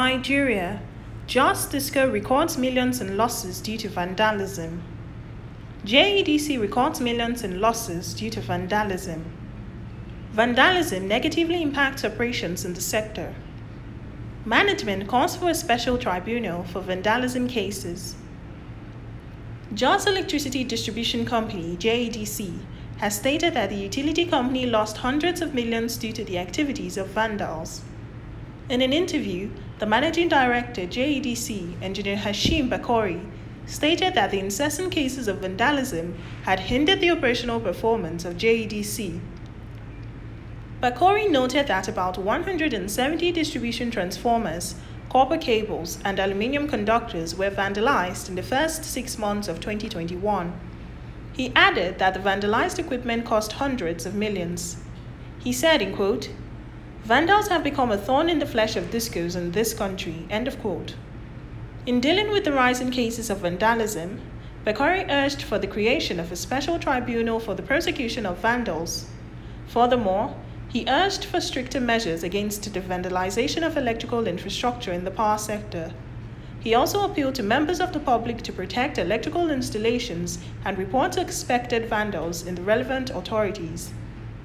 Nigeria, Jos Disco records millions in losses due to vandalism. JEDC records millions in losses due to vandalism. Vandalism negatively impacts operations in the sector. Management calls for a special tribunal for vandalism cases. Jos Electricity Distribution Company, JEDC, has stated that the utility company lost hundreds of millions due to the activities of vandals. In an interview, the managing director, JEDC, Engineer Hashim Bakori, stated that the incessant cases of vandalism had hindered the operational performance of JEDC. Bakori noted that about 170 distribution transformers, copper cables, and aluminium conductors were vandalized in the first 6 months of 2021. He added that the vandalized equipment cost hundreds of millions. He said, in quote, "Vandals have become a thorn in the flesh of discos in this country," end of quote. In dealing with the rising cases of vandalism, Bakori urged for the creation of a special tribunal for the prosecution of vandals. Furthermore, he urged for stricter measures against the vandalization of electrical infrastructure in the power sector. He also appealed to members of the public to protect electrical installations and report suspected vandals in the relevant authorities.